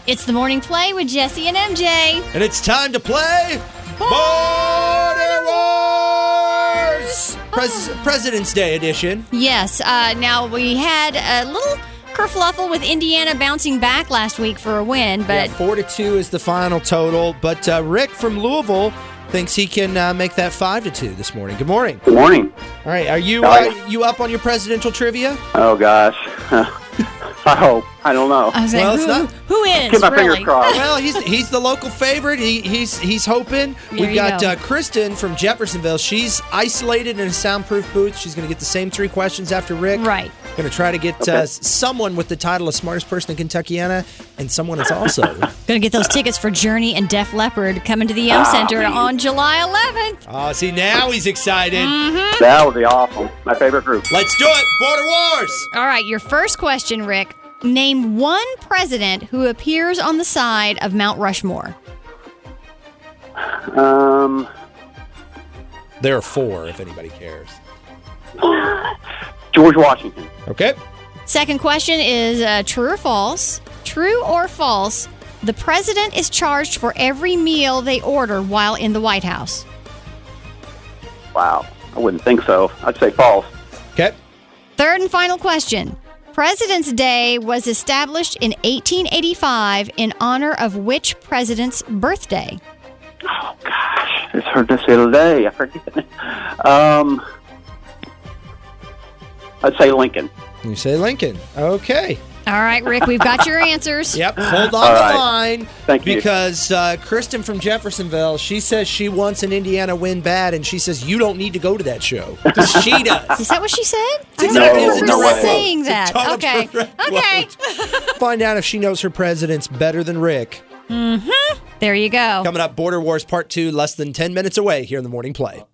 It's the morning play with Jesse and MJ. And it's time to play Border Wars! President's Day edition. Yes, now we had a little kerfluffle with Indiana bouncing back last week for a win, but 4-2 is the final total. But Rick from Louisville thinks he can make that 5-2 this morning. Good morning. Good morning. All right, are you you up on your presidential trivia? Oh, gosh. I hope. I don't know. I was like, Well, who is? Keep my really? fingers crossed. Well, he's the local favorite. He's hoping. We've got Kristen from Jeffersonville. She's isolated in a soundproof booth. She's going to get the same 3 questions after Rick. Right. Going to try to get someone with the title of smartest person in Kentuckiana, and someone that's also Going to get those tickets for Journey and Def Leppard coming to the M Center on July 11th. Oh, see, now he's excited. Mm-hmm. That would be awesome. My favorite group. Let's do it. Border Wars. All right, your first question, Rick. Name one president who appears on the side of Mount Rushmore. There are 4, if anybody cares. George Washington. Okay. Second question is true or false? True or false? The president is charged for every meal they order while in the White House. Wow. I wouldn't think so. I'd say false. Okay. Third and final question. President's Day was established in 1885 in honor of which president's birthday? Oh, gosh. I just heard this the other day. I forget. I'd say Lincoln. You say Lincoln. Okay. All right, Rick, we've got your answers. Yep. Hold on All the right. line. Thank you. Because Kristen from Jeffersonville, she says she wants an Indiana win bad, and she says you don't need to go to that show. Because she does. Is that what she said? I don't exactly- know it's a if we're direct saying quote. It's a that. total Okay. direct Okay. Find out if she knows her presidents better than Rick. There you go. Coming up, Border Wars Part 2, less than 10 minutes away here in the Morning Play.